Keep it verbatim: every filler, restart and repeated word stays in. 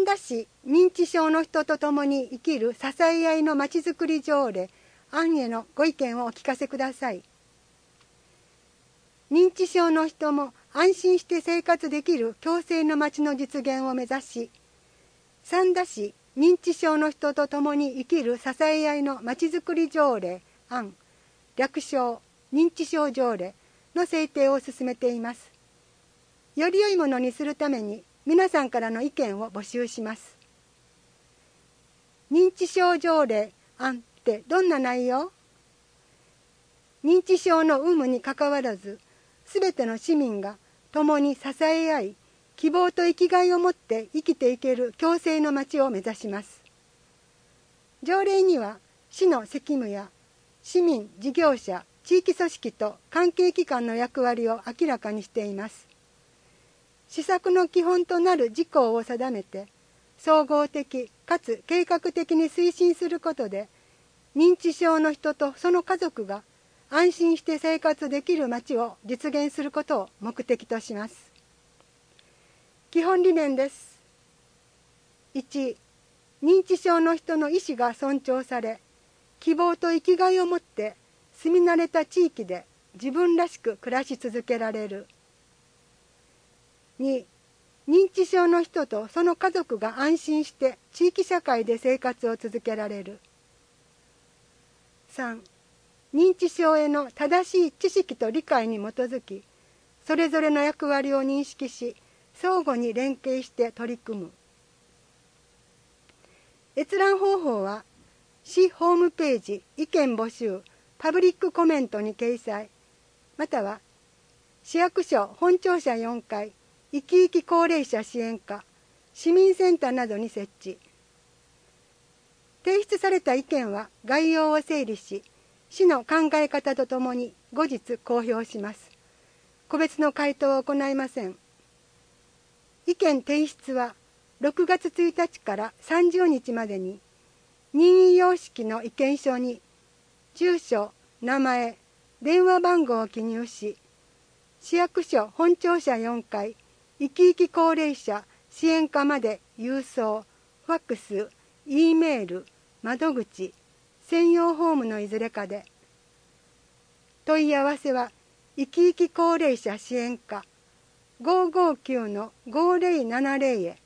三田市認知症の人と共に生きる支え合いのまちづくり条例案へのご意見をお聞かせください。認知症の人も安心して生活できる共生のまちの実現を目指し、三田市認知症の人と共に生きる支え合いのまちづくり条例案、略称認知症条例の制定を進めています。より良いものにするために皆さんからの意見を募集します。認知症条例案ってどんな内容？認知症の有無にかかわらず、すべての市民が共に支え合い、希望と生きがいを持って生きていける共生のまちを目指します。条例には、市の責務や市民、事業者、地域組織と関係機関の役割を明らかにしています。施策の基本となる事項を定めて、総合的かつ計画的に推進することで、認知症の人とその家族が安心して生活できるまちを実現することを目的とします。基本理念です。いち、認知症の人の意思が尊重され、希望と生きがいを持って住み慣れた地域で自分らしく暮らし続けられる。に、認知症の人とその家族が安心して地域社会で生活を続けられる。さん、認知症への正しい知識と理解に基づき、それぞれの役割を認識し、相互に連携して取り組む。閲覧方法は、市ホームページ意見募集パブリックコメントに掲載、または市役所本庁舎よんかい生き生き高齢者支援課市民センターなどに設置。提出された意見は概要を整理し、市の考え方とともに後日公表します。個別の回答は行いません。意見提出はろくがつついたちからさんじゅうにちまでに、任意様式の意見書に住所、名前、電話番号を記入し、市役所本庁舎よんかい生き生き高齢者支援課まで郵送、ファックス、Eメール、窓口、専用ホームのいずれかで。問い合わせは、生き生き高齢者支援課ごーごーきゅうのごーぜろななぜろへ